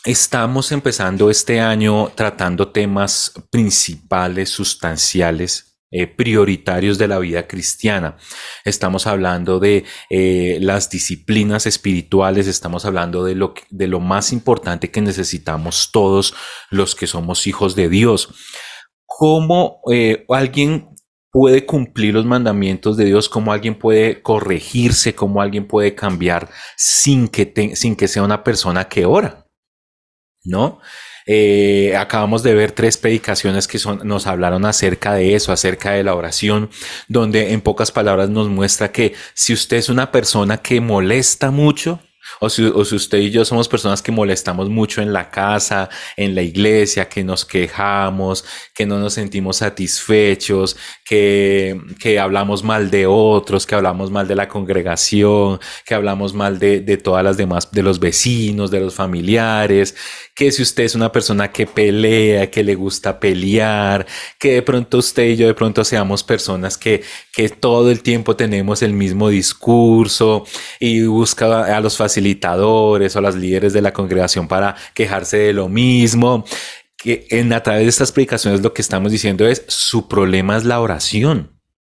Estamos empezando este año tratando temas principales, sustanciales, prioritarios de la vida cristiana. Estamos hablando de las disciplinas espirituales, estamos hablando de lo más importante que necesitamos todos los que somos hijos de Dios. ¿Cómo alguien puede cumplir los mandamientos de Dios? ¿Cómo alguien puede corregirse? ¿Cómo alguien puede cambiar sin que sea una persona que ora? ¿No? Acabamos de ver 3 predicaciones que nos hablaron acerca de eso, acerca de la oración, donde en pocas palabras nos muestra que si usted es una persona que molesta mucho, o si usted y yo somos personas que molestamos mucho en la casa, en la iglesia, que nos quejamos, que no nos sentimos satisfechos, que hablamos mal de otros, que hablamos mal de la congregación, que hablamos mal de todas las demás, de los vecinos, de los familiares, que si usted es una persona que pelea, que le gusta pelear, que de pronto usted y yo de pronto seamos personas que todo el tiempo tenemos el mismo discurso y busca a los facilitadores o a los líderes de la congregación para quejarse de lo mismo. Que a través de estas predicaciones lo que estamos diciendo es: su problema es la oración.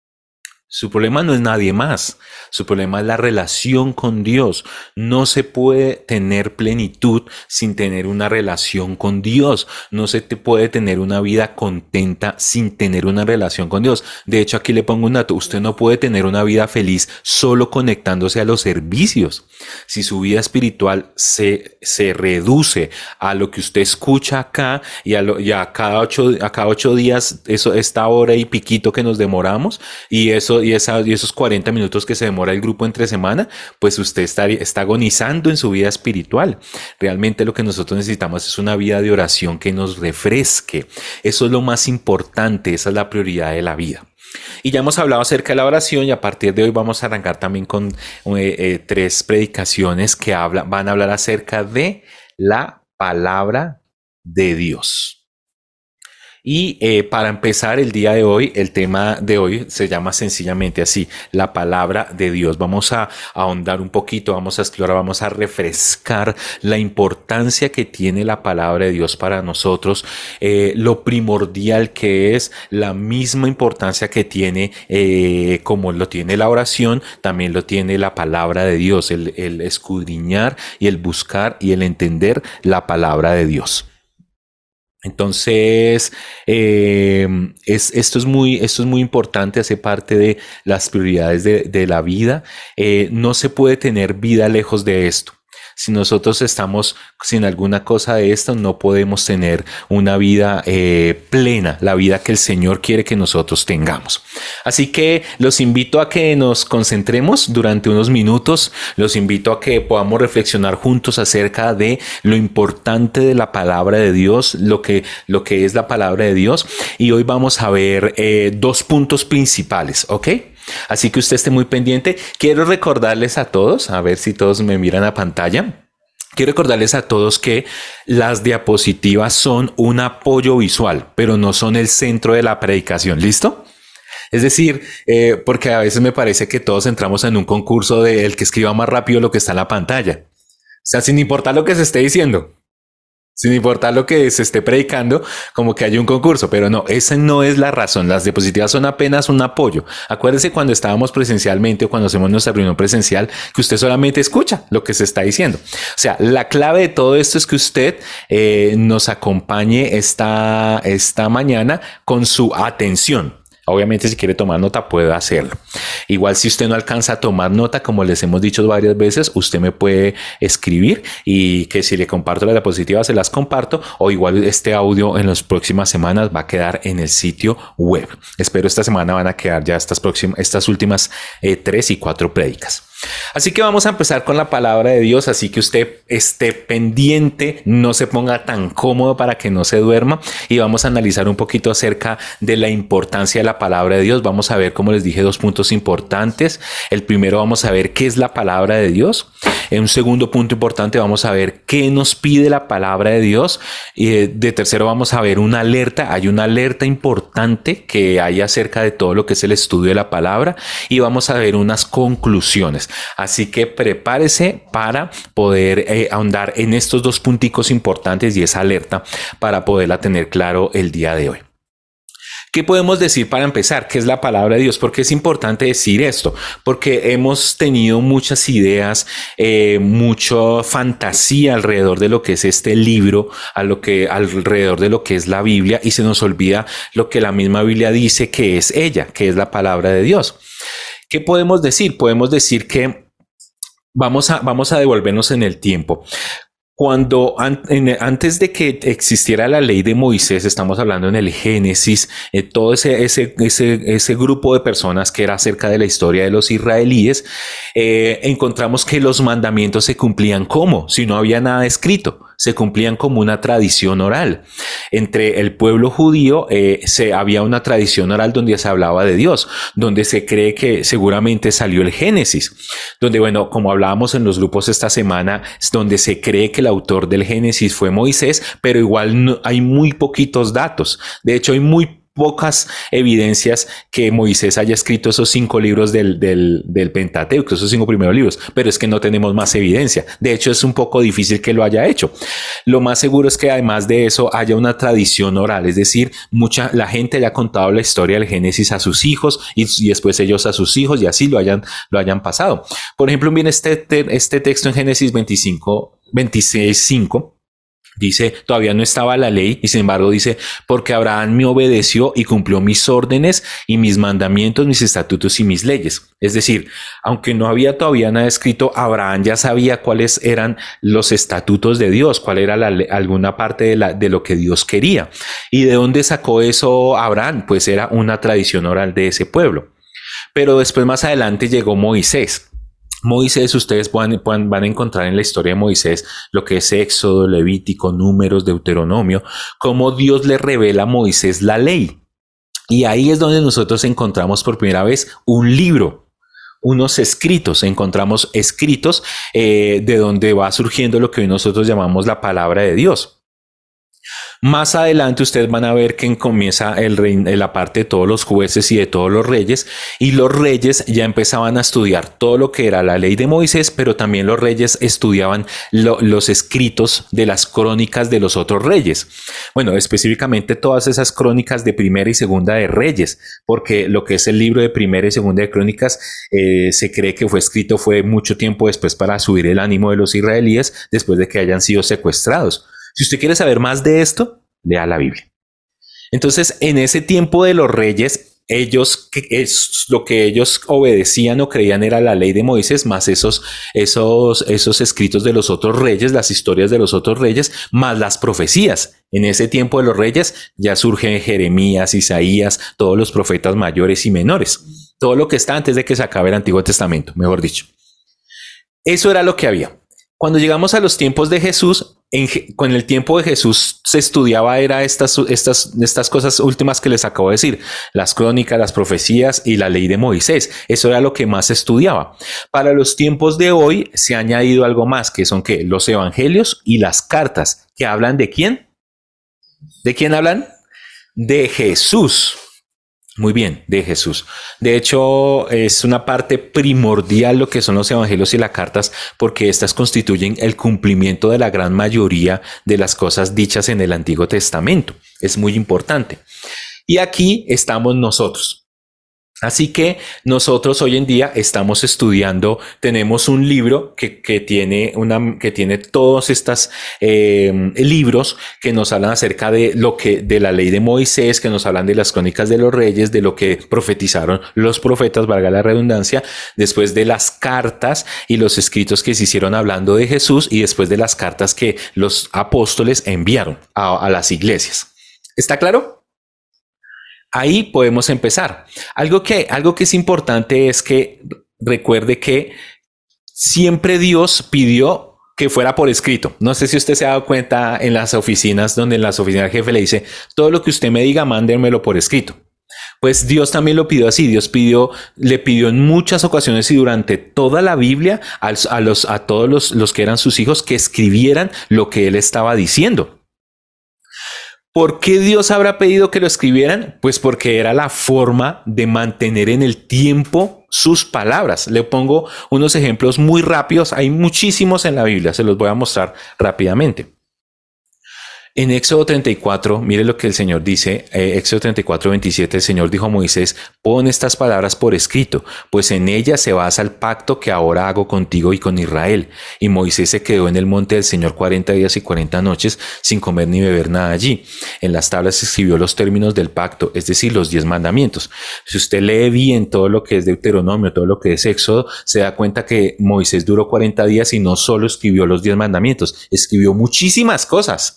Su problema no es nadie más. Su problema es la relación con Dios. No se puede tener plenitud sin tener una relación con Dios. No se te puede tener una vida contenta sin tener una relación con Dios. De hecho, aquí le pongo un dato. Usted no puede tener una vida feliz solo conectándose a los servicios. Si su vida espiritual se reduce a lo que usted escucha acá y a cada 8 días, esta hora y piquito que nos demoramos, y esos 40 minutos que se demora el grupo entre semana, pues usted está agonizando en su vida espiritual. Realmente lo que nosotros necesitamos es una vida de oración que nos refresque. Eso es lo más importante, esa es la prioridad de la vida. Y ya hemos hablado acerca de la oración, y a partir de hoy vamos a arrancar también con 3 predicaciones que van a hablar acerca de la palabra de Dios. Y para empezar el día de hoy, el tema de hoy se llama sencillamente así: la palabra de Dios. Vamos a ahondar un poquito, vamos a explorar, vamos a refrescar la importancia que tiene la palabra de Dios para nosotros, lo primordial que es, la misma importancia que tiene, como lo tiene la oración, también lo tiene la palabra de Dios, el escudriñar y el buscar y el entender la palabra de Dios. Entonces, esto es muy importante, hace parte de las prioridades de la vida. No se puede tener vida lejos de esto. Si nosotros estamos sin alguna cosa de esto, no podemos tener una vida plena, la vida que el Señor quiere que nosotros tengamos. Así que los invito a que nos concentremos durante unos minutos, los invito a que podamos reflexionar juntos acerca de lo importante de la palabra de Dios, lo que es la palabra de Dios. Y hoy vamos a ver 2 puntos principales, ¿ok? Así que usted esté muy pendiente. Quiero recordarles a todos, a ver si todos me miran a pantalla. Quiero recordarles a todos que las diapositivas son un apoyo visual, pero no son el centro de la predicación. ¿Listo? Es decir, porque a veces me parece que todos entramos en un concurso de el que escriba más rápido lo que está en la pantalla. O sea, sin importar lo que se esté diciendo, sin importar lo que se esté predicando, como que hay un concurso, pero no, esa no es la razón. Las diapositivas son apenas un apoyo. Acuérdese cuando estábamos presencialmente o cuando hacemos nuestra reunión presencial, que usted solamente escucha lo que se está diciendo. O sea, la clave de todo esto es que usted nos acompañe esta mañana con su atención. Obviamente, si quiere tomar nota, puede hacerlo. Igual, si usted no alcanza a tomar nota, como les hemos dicho varias veces, usted me puede escribir, y que si le comparto las diapositivas, se las comparto, o igual este audio en las próximas semanas va a quedar en el sitio web. Espero esta semana van a quedar ya estas últimas 3 y 4 prédicas. Así que vamos a empezar con la palabra de Dios, así que usted esté pendiente, no se ponga tan cómodo para que no se duerma, y vamos a analizar un poquito acerca de la importancia de la palabra de Dios. Vamos a ver, como les dije, 2 puntos importantes. El primero, vamos a ver qué es la palabra de Dios. En un segundo punto importante, vamos a ver qué nos pide la palabra de Dios. Y de tercero, vamos a ver una alerta. Hay una alerta importante que hay acerca de todo lo que es el estudio de la palabra, y vamos a ver unas conclusiones. bendiciones. Así que prepárese para poder ahondar en estos dos punticos importantes y esa alerta para poderla tener claro el día de hoy. ¿Qué podemos decir para empezar? ¿Qué es la palabra de Dios? Porque es importante decir esto, porque hemos tenido muchas ideas, mucha fantasía alrededor de lo que es este libro, alrededor de lo que es la Biblia, y se nos olvida lo que la misma Biblia dice que es ella, que es la palabra de Dios. ¿Qué podemos decir? Podemos decir que vamos a devolvernos en el tiempo. Antes de que existiera la ley de Moisés, estamos hablando en el Génesis, todo ese grupo de personas que era acerca de la historia de los israelíes, encontramos que los mandamientos se cumplían como, si no había nada escrito, se cumplían como una tradición oral. Entre el pueblo judío había una tradición oral donde se hablaba de Dios, donde se cree que seguramente salió el Génesis, donde, bueno, como hablábamos en los grupos esta semana, es donde se cree que el autor del Génesis fue Moisés, pero igual no, hay muy poquitos datos. De hecho, hay muy pocas evidencias que Moisés haya escrito esos 5 libros del Pentateuco, esos 5 primeros libros, pero es que no tenemos más evidencia. De hecho, es un poco difícil que lo haya hecho. Lo más seguro es que además de eso haya una tradición oral, es decir, la gente haya contado la historia del Génesis a sus hijos y después ellos a sus hijos y así lo hayan pasado. Por ejemplo, viene este texto en Génesis 26:5. Dice, todavía no estaba la ley y sin embargo dice, porque Abraham me obedeció y cumplió mis órdenes y mis mandamientos, mis estatutos y mis leyes. Es decir, aunque no había todavía nada escrito, Abraham ya sabía cuáles eran los estatutos de Dios, cuál era alguna parte de lo que Dios quería. ¿Y de dónde sacó eso Abraham? Pues era una tradición oral de ese pueblo. Pero después más adelante llegó Moisés. Moisés, ustedes van a encontrar en la historia de Moisés lo que es Éxodo, Levítico, Números, Deuteronomio, cómo Dios le revela a Moisés la ley. Y ahí es donde nosotros encontramos por primera vez un libro, unos escritos, encontramos escritos de donde va surgiendo lo que hoy nosotros llamamos la palabra de Dios. Más adelante ustedes van a ver que comienza la parte de todos los jueces y de todos los reyes, y los reyes ya empezaban a estudiar todo lo que era la ley de Moisés, pero también los reyes estudiaban los escritos de las crónicas de los otros reyes. Bueno, específicamente todas esas crónicas de Primera y Segunda de Reyes, porque lo que es el libro de Primera y Segunda de Crónicas se cree que fue mucho tiempo después para subir el ánimo de los israelíes después de que hayan sido secuestrados. Si usted quiere saber más de esto, lea la Biblia. Entonces, en ese tiempo de los reyes, lo que ellos obedecían o creían era la ley de Moisés, más esos escritos de los otros reyes, las historias de los otros reyes, más las profecías. En ese tiempo de los reyes ya surgen Jeremías, Isaías, todos los profetas mayores y menores. Todo lo que está antes de que se acabe el Antiguo Testamento, mejor dicho. Eso era lo que había. Cuando llegamos a los tiempos de Jesús, con el tiempo de Jesús se estudiaba estas cosas últimas que les acabo de decir, las crónicas, las profecías y la ley de Moisés. Eso era lo que más se estudiaba. Para los tiempos de hoy se ha añadido algo más, que son los evangelios y las cartas, que hablan ¿de quién? ¿De quién hablan? De Jesús. Muy bien, de Jesús. De hecho, es una parte primordial lo que son los evangelios y las cartas, porque estas constituyen el cumplimiento de la gran mayoría de las cosas dichas en el Antiguo Testamento. Es muy importante. Y aquí estamos nosotros. Así que nosotros hoy en día estamos estudiando, tenemos un libro que tiene todos estos libros que nos hablan acerca de de la ley de Moisés, que nos hablan de las crónicas de los reyes, de lo que profetizaron los profetas, valga la redundancia, después de las cartas y los escritos que se hicieron hablando de Jesús, y después de las cartas que los apóstoles enviaron a las iglesias. ¿Está claro? Ahí podemos empezar. Algo que es importante es que recuerde que siempre Dios pidió que fuera por escrito. No sé si usted se ha dado cuenta en las oficinas, donde en las oficinas el jefe le dice, todo lo que usted me diga, mándemelo por escrito. Pues Dios también lo pidió así. Dios le pidió en muchas ocasiones y durante toda la Biblia a todos los que eran sus hijos que escribieran lo que él estaba diciendo. ¿Por qué Dios habrá pedido que lo escribieran? Pues porque era la forma de mantener en el tiempo sus palabras. Le pongo unos ejemplos muy rápidos. Hay muchísimos en la Biblia, se los voy a mostrar rápidamente. En Éxodo 34, mire lo que el Señor dice, Éxodo 34, 27, el Señor dijo a Moisés, pon estas palabras por escrito, pues en ellas se basa el pacto que ahora hago contigo y con Israel. Y Moisés se quedó en el monte del Señor 40 días y 40 noches sin comer ni beber nada allí. En las tablas escribió los términos del pacto, es decir, los 10 mandamientos. Si usted lee bien todo lo que es Deuteronomio, todo lo que es Éxodo, se da cuenta que Moisés duró 40 días y no solo escribió los 10 mandamientos, escribió muchísimas cosas.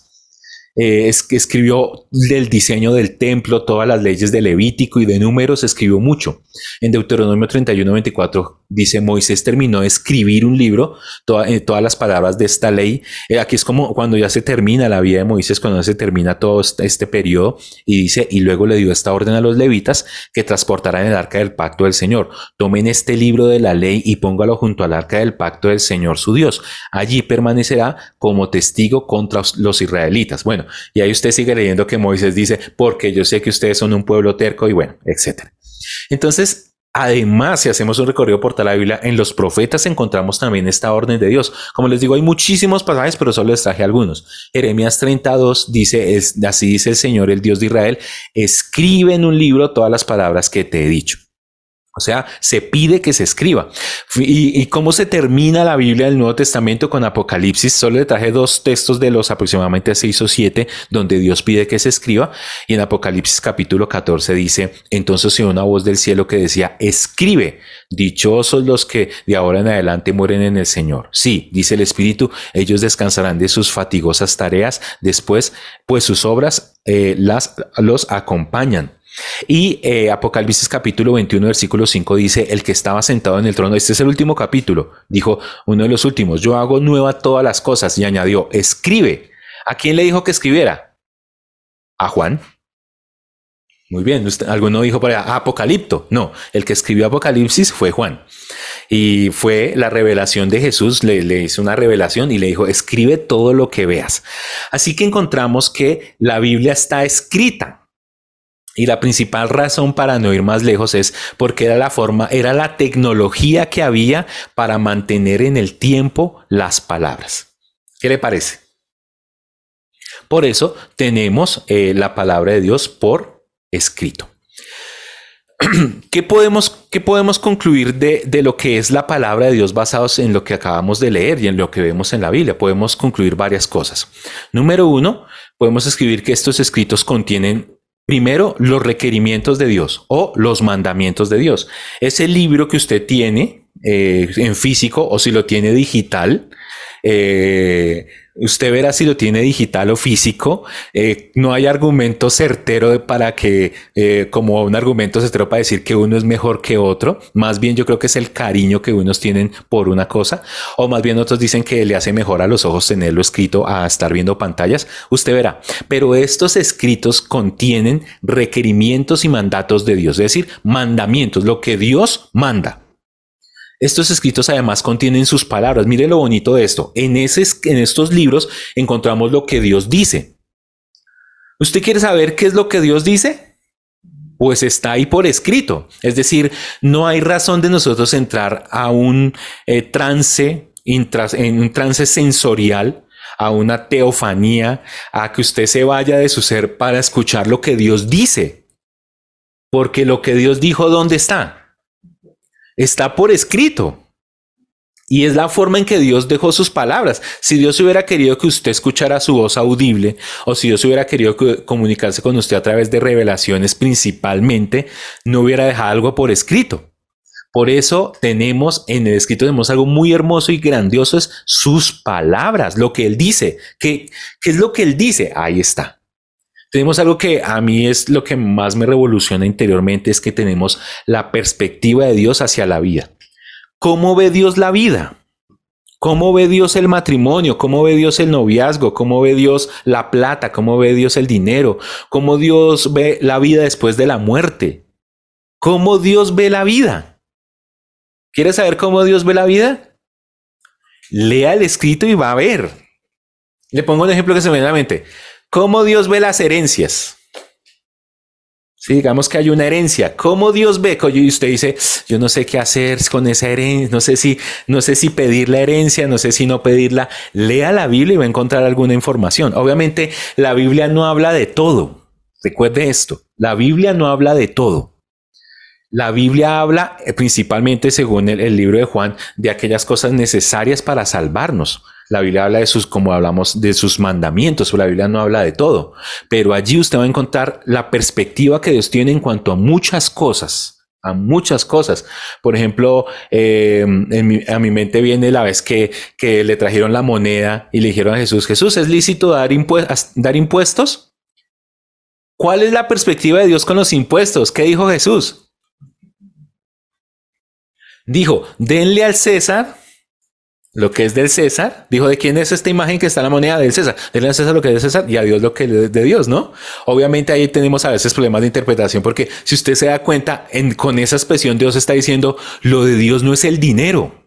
Es que escribió del diseño del templo, todas las leyes de Levítico y de Números, escribió mucho. En Deuteronomio 31, 24 dice, Moisés terminó de escribir un libro, todas las palabras de esta ley. Aquí es como cuando ya se termina la vida de Moisés, cuando ya se termina todo este periodo, y dice, y luego le dio esta orden a los levitas que transportaran el arca del pacto del Señor. Tomen este libro de la ley y póngalo junto al arca del pacto del Señor su Dios. Allí permanecerá como testigo contra los israelitas. Bueno, y ahí usted sigue leyendo que Moisés dice, porque yo sé que ustedes son un pueblo terco y bueno, etcétera. Entonces, además, si hacemos un recorrido por toda la Biblia, en los profetas encontramos también esta orden de Dios. Como les digo, hay muchísimos pasajes, pero solo les traje algunos. Jeremías 32 dice, así dice el Señor, el Dios de Israel, escribe en un libro todas las palabras que te he dicho. O sea, se pide que se escriba. ¿Y cómo se termina la Biblia del Nuevo Testamento con Apocalipsis? Solo le traje 2 textos de los aproximadamente 6 o 7 donde Dios pide que se escriba. Y en Apocalipsis capítulo 14 dice, entonces se oyó una voz del cielo que decía, escribe, dichosos los que de ahora en adelante mueren en el Señor. Sí, dice el Espíritu, ellos descansarán de sus fatigosas tareas después, pues sus obras los acompañan. Y Apocalipsis capítulo 21 versículo 5 dice, el que estaba sentado en el trono, este es el último capítulo, dijo uno de los últimos, yo hago nueva todas las cosas, y añadió, escribe. ¿A quién le dijo que escribiera? A Juan. Muy bien, alguno dijo por allá, Apocalipto. No, el que escribió Apocalipsis fue Juan. Y fue la revelación de Jesús, le hizo una revelación y le dijo, escribe todo lo que veas. Así que encontramos que la Biblia está escrita. Y la principal razón para no ir más lejos es porque era la tecnología que había para mantener en el tiempo las palabras. ¿Qué le parece? Por eso tenemos la palabra de Dios por escrito. ¿Qué podemos concluir de lo que es la palabra de Dios basados en lo que acabamos de leer y en lo que vemos en la Biblia? Podemos concluir varias cosas. Número 1, podemos escribir que estos escritos contienen primero, los requerimientos de Dios o los mandamientos de Dios. Ese libro que usted tiene en físico o si lo tiene digital, usted verá si lo tiene digital o físico. No hay argumento certero para que, como un argumento certero para decir que uno es mejor que otro. Más bien yo creo que es el cariño que unos tienen por una cosa. O más bien otros dicen que le hace mejor a los ojos tenerlo escrito a estar viendo pantallas. Usted verá. Pero estos escritos contienen requerimientos y mandatos de Dios. Es decir, mandamientos, lo que Dios manda. Estos escritos además contienen sus palabras. Mire lo bonito de esto. En estos libros encontramos lo que Dios dice. ¿Usted quiere saber qué es lo que Dios dice? Pues está ahí por escrito. Es decir, no hay razón de nosotros entrar a un trance sensorial, a una teofanía, a que usted se vaya de su ser para escuchar lo que Dios dice. Porque lo que Dios dijo, ¿dónde está? Está por escrito. Y es la forma en que Dios dejó sus palabras. Si Dios hubiera querido que usted escuchara su voz audible, o si Dios hubiera querido comunicarse con usted a través de revelaciones principalmente, no hubiera dejado algo por escrito. Por eso tenemos en el escrito tenemos algo muy hermoso y grandioso, es sus palabras, lo que Él dice. ¿Qué es lo que Él dice? Ahí está. Tenemos algo que a mí es lo que más me revoluciona interiormente, es que tenemos la perspectiva de Dios hacia la vida. ¿Cómo ve Dios la vida? ¿Cómo ve Dios el matrimonio? ¿Cómo ve Dios el noviazgo? ¿Cómo ve Dios la plata? ¿Cómo ve Dios el dinero? ¿Cómo Dios ve la vida después de la muerte? ¿Cómo Dios ve la vida? ¿Quieres saber cómo Dios ve la vida? Lea el escrito y va a ver. Le pongo un ejemplo que se me viene a la mente. ¿Cómo Dios ve las herencias? Sí, digamos que hay una herencia. ¿Cómo Dios ve? Y usted dice, yo no sé qué hacer con esa herencia, no sé si pedir la herencia, no sé si no pedirla. Lea la Biblia y va a encontrar alguna información. Obviamente, la Biblia no habla de todo. Recuerde esto, la Biblia no habla de todo. La Biblia habla principalmente, según el libro de Juan, de aquellas cosas necesarias para salvarnos. La Biblia habla de sus, como hablamos, de sus mandamientos, la Biblia no habla de todo. Pero allí usted va a encontrar la perspectiva que Dios tiene en cuanto a muchas cosas. A muchas cosas. Por ejemplo, a mi mente viene la vez que le trajeron la moneda y le dijeron a Jesús, Jesús, ¿es lícito dar impuestos? ¿Cuál es la perspectiva de Dios con los impuestos? ¿Qué dijo Jesús? Dijo, denle al César lo que es del César. Dijo, ¿de quién es esta imagen que está en la moneda? Del César. Denle al César lo que es del César y a Dios lo que es de Dios, ¿no? Obviamente ahí tenemos a veces problemas de interpretación porque si usted se da cuenta, con esa expresión Dios está diciendo, lo de Dios no es el dinero.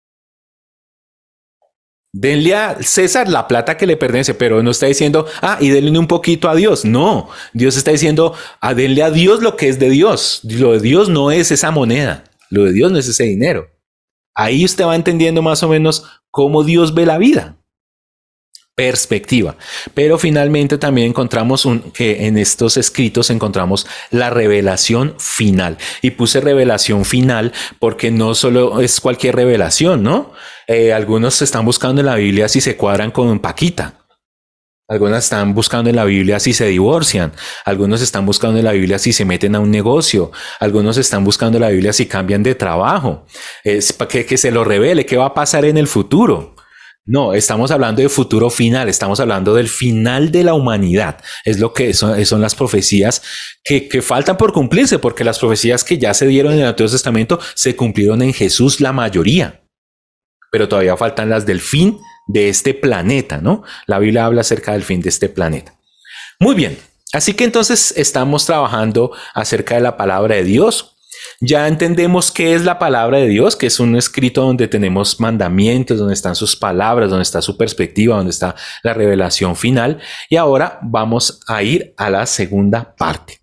Denle a César la plata que le pertenece, pero no está diciendo, y denle un poquito a Dios. No, Dios está diciendo, denle a Dios lo que es de Dios. Lo de Dios no es esa moneda. Lo de Dios no es ese dinero. Ahí usted va entendiendo más o menos cómo Dios ve la vida. Perspectiva. Pero finalmente también encontramos que en estos escritos encontramos la revelación final. Y puse revelación final porque no solo es cualquier revelación, ¿no? Algunos están buscando en la Biblia si se cuadran con Paquita. Algunas están buscando en la Biblia si se divorcian. Algunos están buscando en la Biblia si se meten a un negocio. Algunos están buscando en la Biblia si cambian de trabajo. Es para que se lo revele qué va a pasar en el futuro. No, estamos hablando de futuro final. Estamos hablando del final de la humanidad. Es lo que son las profecías que faltan por cumplirse, porque las profecías que ya se dieron en el Antiguo Testamento se cumplieron en Jesús la mayoría. Pero todavía faltan las del fin de este planeta, ¿no? La Biblia habla acerca del fin de este planeta. Muy bien, así que entonces estamos trabajando acerca de la palabra de Dios. Ya entendemos qué es la palabra de Dios, que es un escrito donde tenemos mandamientos, donde están sus palabras, donde está su perspectiva, donde está la revelación final. Y ahora vamos a ir a la segunda parte.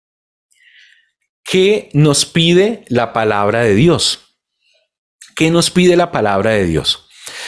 ¿Qué nos pide la palabra de Dios? ¿Qué nos pide la palabra de Dios?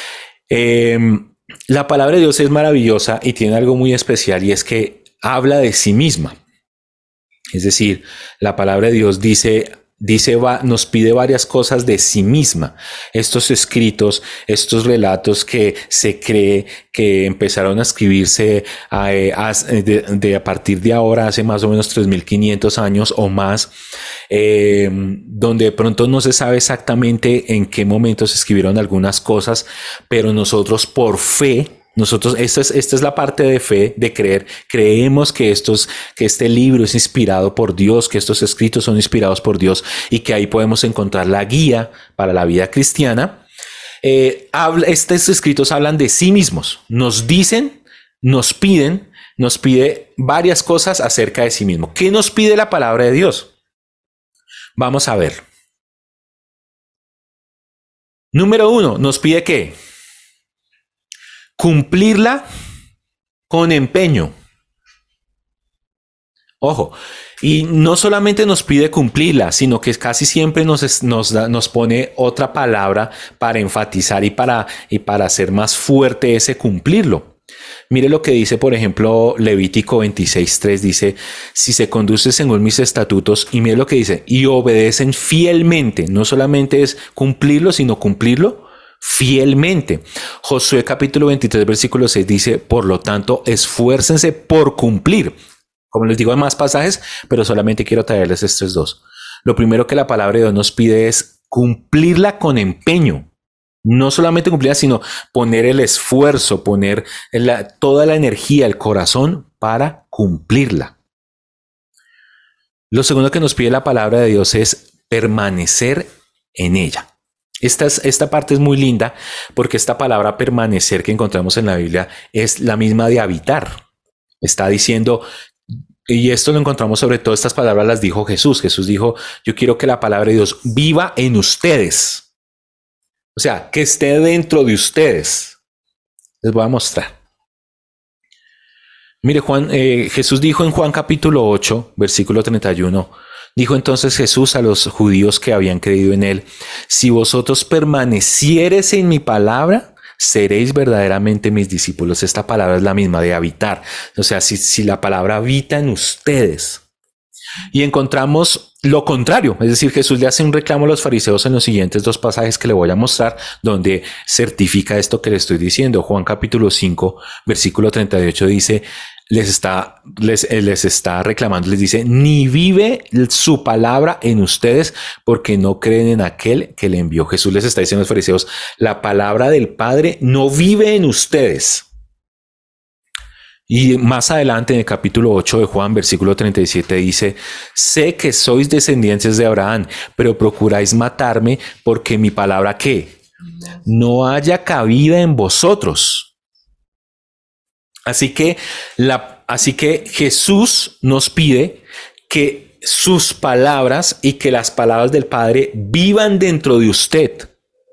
La palabra de Dios es maravillosa y tiene algo muy especial y es que habla de sí misma. Es decir, la palabra de Dios nos pide varias cosas de sí misma. Estos escritos, estos relatos que se cree que empezaron a escribirse a partir de ahora, hace más o menos 3.500 años o más, donde de pronto no se sabe exactamente en qué momento se escribieron algunas cosas, pero nosotros por fe, esta es la parte de fe, de creer. Creemos que este libro es inspirado por Dios, que estos escritos son inspirados por Dios y que ahí podemos encontrar la guía para la vida cristiana. Estos escritos hablan de sí mismos. Nos dicen, nos pide varias cosas acerca de sí mismo. ¿Qué nos pide la palabra de Dios? Vamos a ver. Número 1, nos pide ¿qué? Cumplirla con empeño. Ojo, y no solamente nos pide cumplirla, sino que casi siempre nos pone otra palabra para enfatizar y para hacer más fuerte ese cumplirlo. Mire lo que dice, por ejemplo, Levítico 26:3 dice, si se conduce según mis estatutos, y mire lo que dice, y obedecen fielmente, no solamente es cumplirlo, sino cumplirlo fielmente. Josué capítulo 23 versículo 6 dice, por lo tanto, esfuércense por cumplir. Como les digo, hay más pasajes, pero solamente quiero traerles estos dos. Lo primero que la palabra de Dios nos pide es cumplirla con empeño. No solamente cumplirla, sino poner el esfuerzo, poner toda la energía, el corazón para cumplirla. Lo segundo que nos pide la palabra de Dios es permanecer en ella. Esta parte es muy linda porque esta palabra permanecer que encontramos en la Biblia es la misma de habitar. Está diciendo, y esto lo encontramos sobre todo, estas palabras las dijo Jesús. Jesús dijo, yo quiero que la palabra de Dios viva en ustedes. O sea, que esté dentro de ustedes. Les voy a mostrar. Mire, Jesús dijo en Juan capítulo 8, versículo 31, dijo entonces Jesús a los judíos que habían creído en él, si vosotros permaneciereis en mi palabra, seréis verdaderamente mis discípulos. Esta palabra es la misma de habitar. O sea, si la palabra habita en ustedes. Y encontramos lo contrario, es decir, Jesús le hace un reclamo a los fariseos en los siguientes dos pasajes que le voy a mostrar, donde certifica esto que le estoy diciendo. Juan capítulo 5, versículo 38 dice, les está reclamando, les dice, ni vive su palabra en ustedes porque no creen en aquel que le envió. Jesús les está diciendo a los fariseos, la palabra del Padre no vive en ustedes. Y más adelante en el capítulo 8 de Juan, versículo 37 dice, sé que sois descendientes de Abraham, pero procuráis matarme porque mi palabra ¿qué? No haya cabida en vosotros. Así que Jesús nos pide que sus palabras y que las palabras del Padre vivan dentro de usted.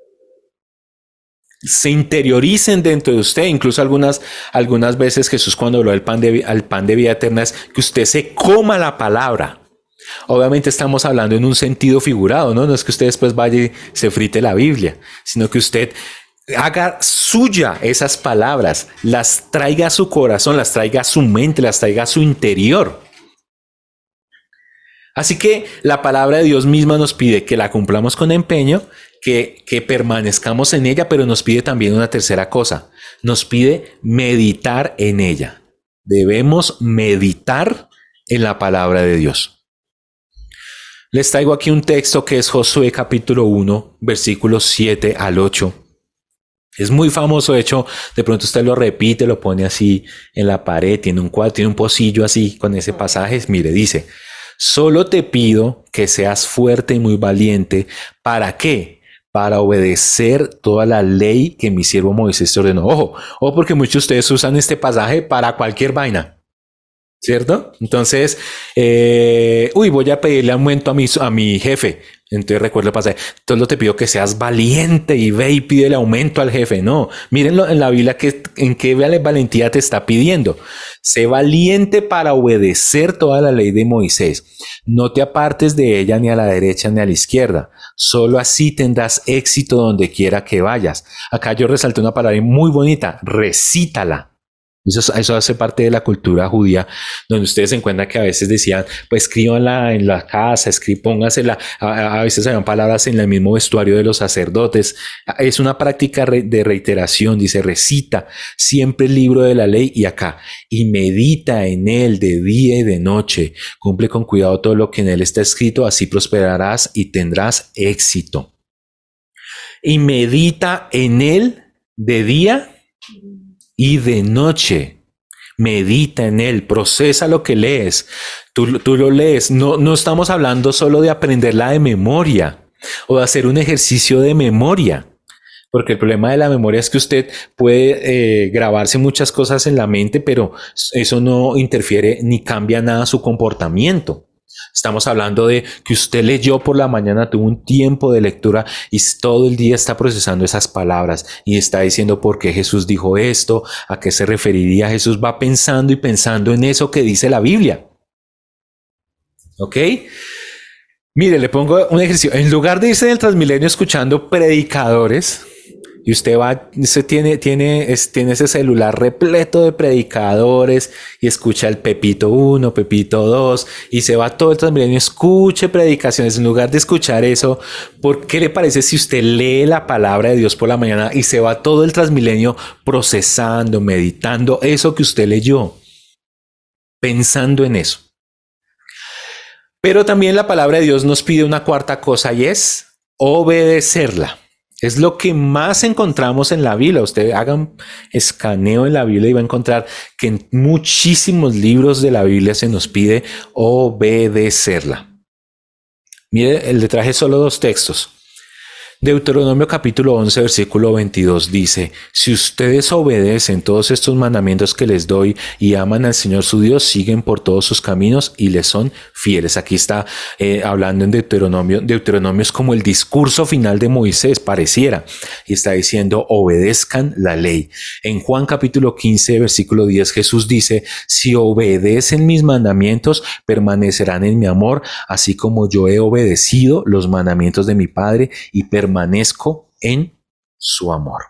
Se interioricen dentro de usted. Incluso algunas veces Jesús cuando habló del pan de vida eterna es que usted se coma la palabra. Obviamente estamos hablando en un sentido figurado, ¿no? No es que usted después vaya y se frite la Biblia, sino que usted haga suya esas palabras, las traiga a su corazón, las traiga a su mente, las traiga a su interior. Así que la palabra de Dios misma nos pide que la cumplamos con empeño, que permanezcamos en ella, pero nos pide también una tercera cosa. Nos pide meditar en ella. Debemos meditar en la palabra de Dios. Les traigo aquí un texto que es Josué capítulo 1, versículos 7 al 8. Es muy famoso, de hecho, de pronto usted lo repite, lo pone así en la pared, tiene un cuadro, tiene un pocillo así con ese pasaje. Mire, dice, solo te pido que seas fuerte y muy valiente. ¿Para qué? Para obedecer toda la ley que mi siervo Moisés te ordenó. Ojo, porque muchos de ustedes usan este pasaje para cualquier vaina, ¿cierto? Entonces, voy a pedirle aumento a mi jefe. Entonces recuerdo el pasaje, entonces te pido que seas valiente y ve y pídele aumento al jefe. No, mírenlo en la Biblia en qué valentía te está pidiendo. Sé valiente para obedecer toda la ley de Moisés. No te apartes de ella ni a la derecha ni a la izquierda. Solo así tendrás éxito donde quiera que vayas. Acá yo resalté una palabra muy bonita, recítala. Eso hace parte de la cultura judía, donde ustedes se encuentran que a veces decían, pues escríbanla en la casa, póngasela, a veces habían palabras en el mismo vestuario de los sacerdotes. Es una práctica de reiteración, dice, recita siempre el libro de la ley y acá, y medita en él de día y de noche, cumple con cuidado todo lo que en él está escrito, así prosperarás y tendrás éxito. Y medita en él de día y de noche. Medita en él, procesa lo que lees. Tú lo lees. No estamos hablando solo de aprenderla de memoria o de hacer un ejercicio de memoria. Porque el problema de la memoria es que usted puede grabarse muchas cosas en la mente, pero eso no interfiere ni cambia nada su comportamiento. Estamos hablando de que usted leyó por la mañana, tuvo un tiempo de lectura y todo el día está procesando esas palabras y está diciendo por qué Jesús dijo esto, a qué se referiría. Jesús va pensando y pensando en eso que dice la Biblia. ¿Ok? Mire, le pongo un ejercicio. En lugar de irse en el Transmilenio escuchando predicadores, y usted tiene ese celular repleto de predicadores y escucha el Pepito 1, Pepito 2 y se va todo el Transmilenio, escuche predicaciones. En lugar de escuchar eso, ¿por qué le parece si usted lee la palabra de Dios por la mañana y se va todo el Transmilenio procesando, meditando eso que usted leyó, pensando en eso? Pero también la palabra de Dios nos pide una cuarta cosa y es obedecerla. Es lo que más encontramos en la Biblia. Usted haga un escaneo en la Biblia y va a encontrar que en muchísimos libros de la Biblia se nos pide obedecerla. Mire, le traje solo dos textos. Deuteronomio capítulo 11, versículo 22 dice, si ustedes obedecen todos estos mandamientos que les doy y aman al Señor su Dios, siguen por todos sus caminos y les son fieles. Aquí está hablando en Deuteronomio. Deuteronomio es como el discurso final de Moisés, pareciera, y está diciendo, obedezcan la ley. En Juan capítulo 15, versículo 10, Jesús dice, si obedecen mis mandamientos, permanecerán en mi amor, así como yo he obedecido los mandamientos de mi Padre y permanezco en su amor.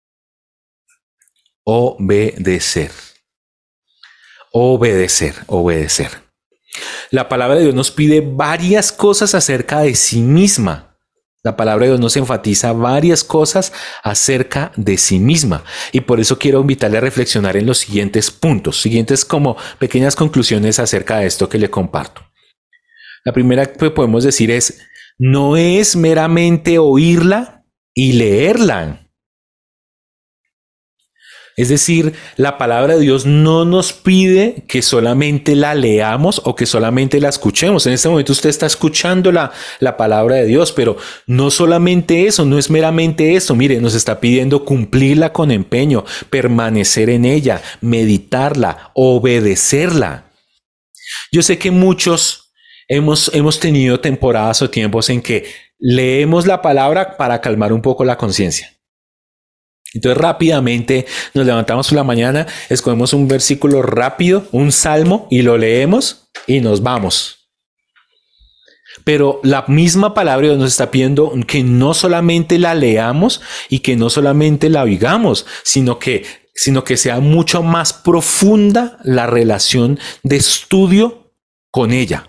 Obedecer. Obedecer, obedecer. La palabra de Dios nos pide varias cosas acerca de sí misma. La palabra de Dios nos enfatiza varias cosas acerca de sí misma. Y por eso quiero invitarle a reflexionar en los siguientes puntos, siguientes como pequeñas conclusiones acerca de esto que le comparto. La primera que podemos decir es, no es meramente oírla y leerla. Es decir, la palabra de Dios no nos pide que solamente la leamos o que solamente la escuchemos. En este momento usted está escuchando la palabra de Dios, pero no solamente eso, no es meramente eso. Mire, nos está pidiendo cumplirla con empeño, permanecer en ella, meditarla, obedecerla. Yo sé que muchos hemos tenido temporadas o tiempos en que leemos la palabra para calmar un poco la conciencia. Entonces rápidamente nos levantamos por la mañana, escogemos un versículo rápido, un salmo y lo leemos y nos vamos. Pero la misma palabra de Dios nos está pidiendo que no solamente la leamos y que no solamente la oigamos, sino que sea mucho más profunda la relación de estudio con ella.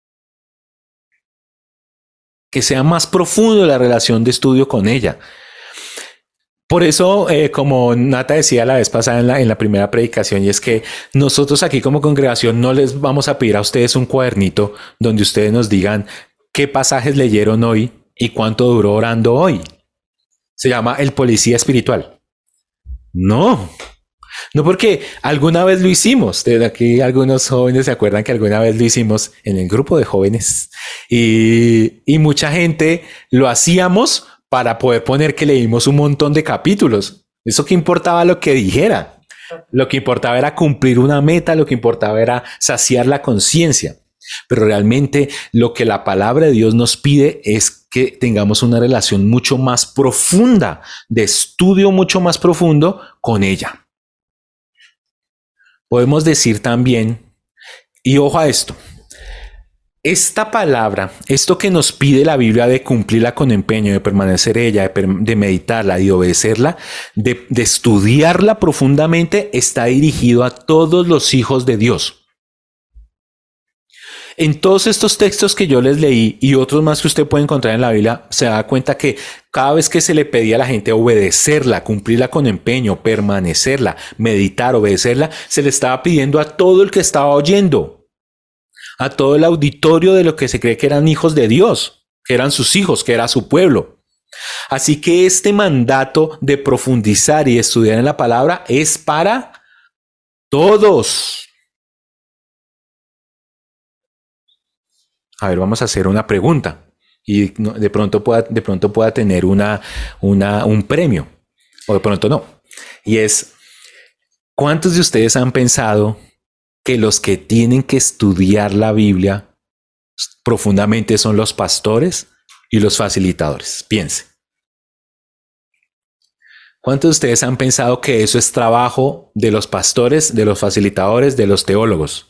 Que sea más profundo la relación de estudio con ella. Por eso, como Nata decía la vez pasada en la primera predicación, y es que nosotros aquí como congregación no les vamos a pedir a ustedes un cuadernito donde ustedes nos digan qué pasajes leyeron hoy y cuánto duró orando hoy. Se llama el policía espiritual. No, porque alguna vez lo hicimos. Desde aquí algunos jóvenes se acuerdan que alguna vez lo hicimos en el grupo de jóvenes y mucha gente lo hacíamos para poder poner que leímos un montón de capítulos. Eso que importaba lo que dijera. Lo que importaba era cumplir una meta, lo que importaba era saciar la conciencia. Pero realmente lo que la palabra de Dios nos pide es que tengamos una relación mucho más profunda, de estudio mucho más profundo con ella. Podemos decir también, y ojo a esto, esta palabra, esto que nos pide la Biblia de cumplirla con empeño, de permanecer en ella, de meditarla y de obedecerla, de estudiarla profundamente, está dirigido a todos los hijos de Dios. En todos estos textos que yo les leí y otros más que usted puede encontrar en la Biblia, se da cuenta que cada vez que se le pedía a la gente obedecerla, cumplirla con empeño, permanecerla, meditar, obedecerla, se le estaba pidiendo a todo el que estaba oyendo, a todo el auditorio de lo que se cree que eran hijos de Dios, que eran sus hijos, que era su pueblo. Así que este mandato de profundizar y estudiar en la palabra es para todos. A ver, vamos a hacer una pregunta y de pronto pueda tener un premio o de pronto no. Y es, ¿cuántos de ustedes han pensado que los que tienen que estudiar la Biblia profundamente son los pastores y los facilitadores? Piense. ¿Cuántos de ustedes han pensado que eso es trabajo de los pastores, de los facilitadores, de los teólogos?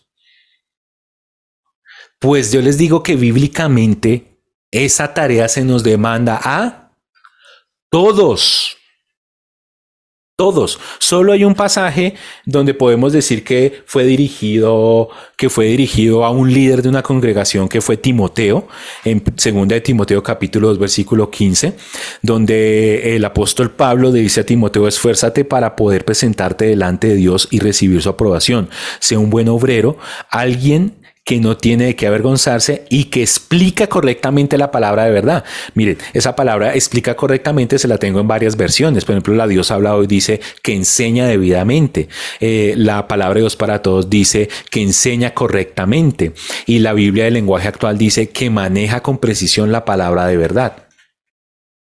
Pues yo les digo que bíblicamente esa tarea se nos demanda a todos. Todos. Solo hay un pasaje donde podemos decir que fue dirigido a un líder de una congregación que fue Timoteo, en 2 de Timoteo capítulo 2 versículo 15, donde el apóstol Pablo le dice a Timoteo: esfuérzate para poder presentarte delante de Dios y recibir su aprobación. Sea un buen obrero, alguien que no tiene de qué avergonzarse y que explica correctamente la palabra de verdad. Miren, esa palabra explica correctamente, se la tengo en varias versiones. Por ejemplo, la Dios habla hoy dice que enseña debidamente. La palabra de Dios para todos dice que enseña correctamente. Y la Biblia del lenguaje actual dice que maneja con precisión la palabra de verdad.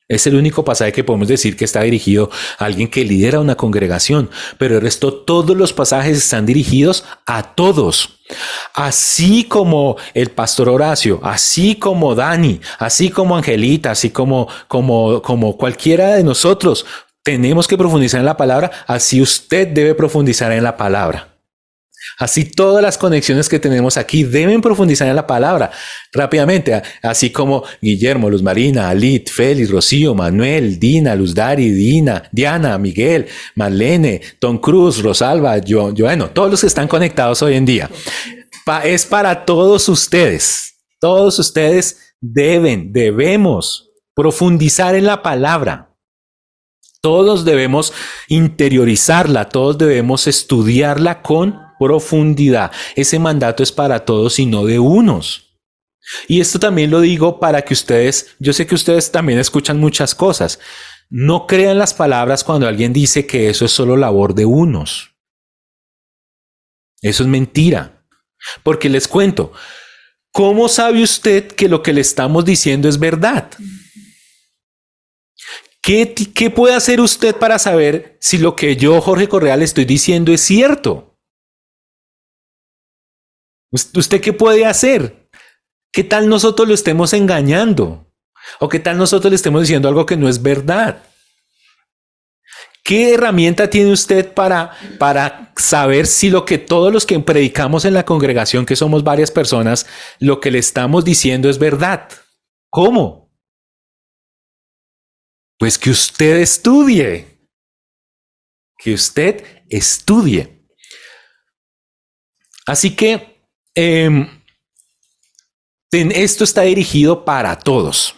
Es el único pasaje que podemos decir que está dirigido a alguien que lidera una congregación, pero el resto, todos los pasajes están dirigidos a todos. Así como el pastor Horacio, así como Dani, así como Angelita, así como cualquiera de nosotros, tenemos que profundizar en la palabra, así usted debe profundizar en la palabra. Así todas las conexiones que tenemos aquí deben profundizar en la palabra rápidamente, así como Guillermo, Luz Marina, Alit, Félix, Rocío, Manuel, Dina, Luz Dari, Diana, Miguel, Marlene, Tom Cruz, Rosalba, yo, bueno, todos los que están conectados hoy en día. Es para todos ustedes. Todos ustedes debemos profundizar en la palabra. Todos debemos interiorizarla, todos debemos estudiarla con profundidad. Ese mandato es para todos y no de unos. Y esto también lo digo para que ustedes, yo sé que ustedes también escuchan muchas cosas. No crean las palabras cuando alguien dice que eso es solo labor de unos. Eso es mentira. Porque les cuento, ¿cómo sabe usted que lo que le estamos diciendo es verdad? ¿Qué puede hacer usted para saber si lo que yo, Jorge Correa, le estoy diciendo es cierto? ¿Usted qué puede hacer? ¿Qué tal nosotros lo estemos engañando? ¿O qué tal nosotros le estemos diciendo algo que no es verdad? ¿Qué herramienta tiene usted para saber si lo que todos los que predicamos en la congregación, que somos varias personas, lo que le estamos diciendo es verdad? ¿Cómo? Pues que usted estudie. Que usted estudie. Así que esto está dirigido para todos.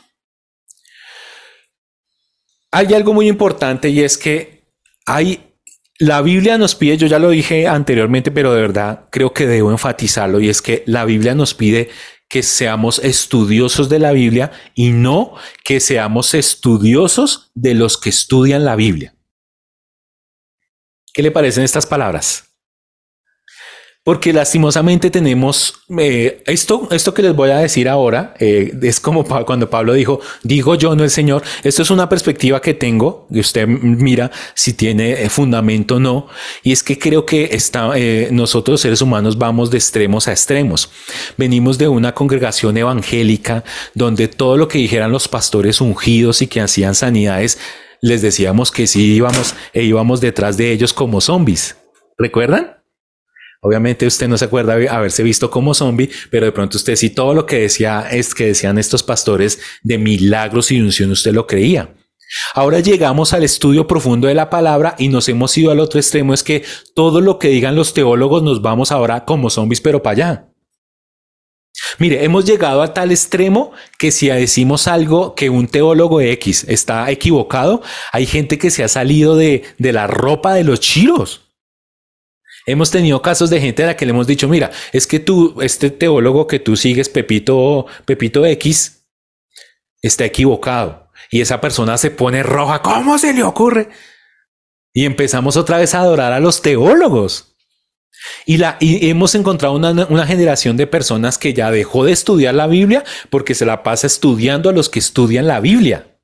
Hay algo muy importante y es que la Biblia nos pide, yo ya lo dije anteriormente, pero de verdad creo que debo enfatizarlo, y es que la Biblia nos pide que seamos estudiosos de la Biblia y no que seamos estudiosos de los que estudian la Biblia. ¿Qué le parecen estas palabras? Porque lastimosamente tenemos esto que les voy a decir ahora, es como cuando Pablo digo yo, no el Señor. Esto es una perspectiva que tengo, y usted mira si tiene fundamento o no, y es que creo que nosotros seres humanos vamos de extremos a extremos. Venimos de una congregación evangélica donde todo lo que dijeran los pastores ungidos y que hacían sanidades, les decíamos que sí íbamos detrás de ellos como zombies. ¿Recuerdan? Obviamente usted no se acuerda de haberse visto como zombie, pero de pronto usted sí todo lo que decían estos pastores de milagros y unción, usted lo creía. Ahora llegamos al estudio profundo de la palabra y nos hemos ido al otro extremo, es que todo lo que digan los teólogos nos vamos ahora como zombies, pero para allá. Mire, hemos llegado a tal extremo que si decimos algo que un teólogo X está equivocado, hay gente que se ha salido de la ropa de los chiros. Hemos tenido casos de gente a la que le hemos dicho, mira, es que este teólogo que tú sigues, Pepito X, está equivocado. Y esa persona se pone roja. ¿Cómo se le ocurre? Y empezamos otra vez a adorar a los teólogos. Y hemos encontrado una generación de personas que ya dejó de estudiar la Biblia porque se la pasa estudiando a los que estudian la Biblia.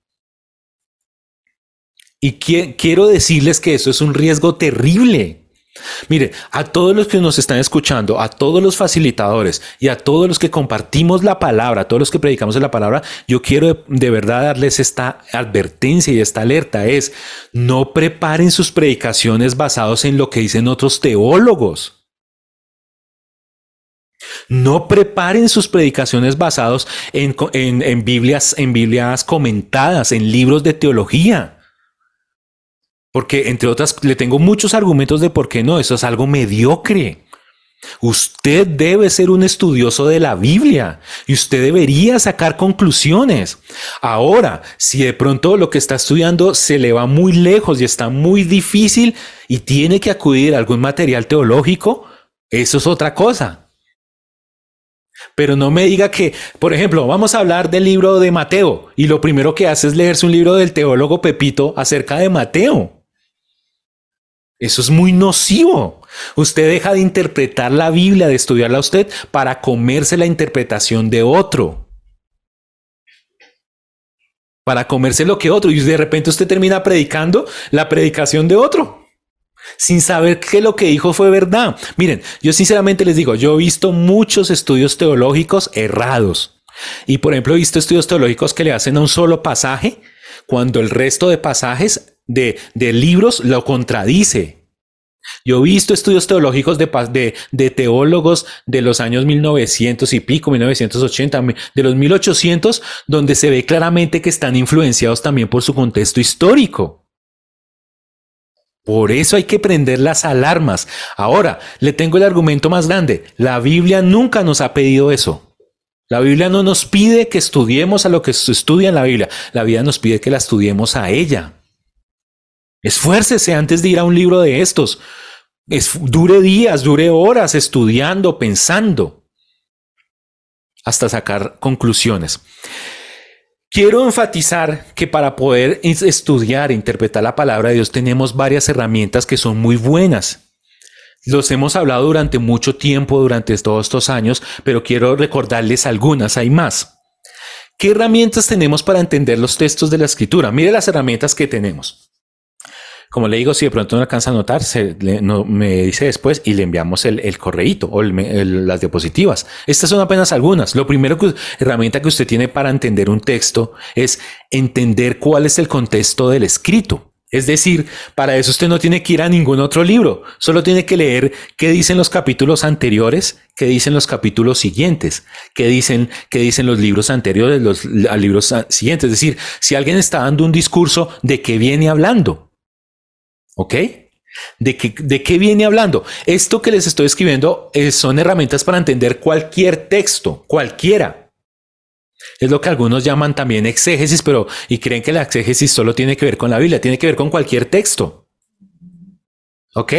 Y quiero decirles que eso es un riesgo terrible. Mire, a todos los que nos están escuchando, a todos los facilitadores y a todos los que compartimos la palabra, a todos los que predicamos la palabra, yo quiero de verdad darles esta advertencia y esta alerta, es no preparen sus predicaciones basados en lo que dicen otros teólogos. No preparen sus predicaciones basados en Biblias comentadas, en libros de teología. Porque, entre otras, le tengo muchos argumentos de por qué no. Eso es algo mediocre. Usted debe ser un estudioso de la Biblia y usted debería sacar conclusiones. Ahora, si de pronto lo que está estudiando se le va muy lejos y está muy difícil y tiene que acudir a algún material teológico, eso es otra cosa. Pero no me diga que, por ejemplo, vamos a hablar del libro de Mateo y lo primero que hace es leerse un libro del teólogo Pepito acerca de Mateo. Eso es muy nocivo. Usted deja de interpretar la Biblia, de estudiarla usted, para comerse la interpretación de otro. para comerse lo que otro, y de repente usted termina predicando la predicación de otro, sin saber que lo que dijo fue verdad. Miren, yo sinceramente les digo, yo he visto muchos estudios teológicos errados. Y por ejemplo, he visto estudios teológicos que le hacen a un solo pasaje cuando el resto de pasajes de libros lo contradice. Yo he visto estudios teológicos de teólogos de los años 1900 y pico, 1980, de los 1800, donde se ve claramente que están influenciados también por su contexto histórico. Por eso hay que prender las alarmas. Ahora, le tengo el argumento más grande. La Biblia nunca nos ha pedido eso. La Biblia no nos pide que estudiemos a lo que se estudia en la Biblia. La Biblia nos pide que la estudiemos a ella. Esfuércese antes de ir a un libro de estos. Dure días, dure horas estudiando, pensando, hasta sacar conclusiones. Quiero enfatizar que para poder estudiar e interpretar la palabra de Dios tenemos varias herramientas que son muy buenas. Los hemos hablado durante mucho tiempo, durante todos estos años, pero quiero recordarles algunas, hay más. ¿Qué herramientas tenemos para entender los textos de la Escritura? Mire las herramientas que tenemos. Como le digo, si de pronto no alcanza a notar, me dice después y le enviamos el correíto o las diapositivas. Estas son apenas algunas. Lo primero herramienta que usted tiene para entender un texto es entender cuál es el contexto del escrito. Es decir, para eso usted no tiene que ir a ningún otro libro. Solo tiene que leer qué dicen los capítulos anteriores, qué dicen los capítulos siguientes, qué dicen los libros anteriores, los libros siguientes. Es decir, si alguien está dando un discurso, ¿de qué viene hablando? ¿Ok? ¿De qué viene hablando? Esto que les estoy escribiendo son herramientas para entender cualquier texto, cualquiera. Es lo que algunos llaman también exégesis, y creen que la exégesis solo tiene que ver con la Biblia, tiene que ver con cualquier texto. ¿Ok?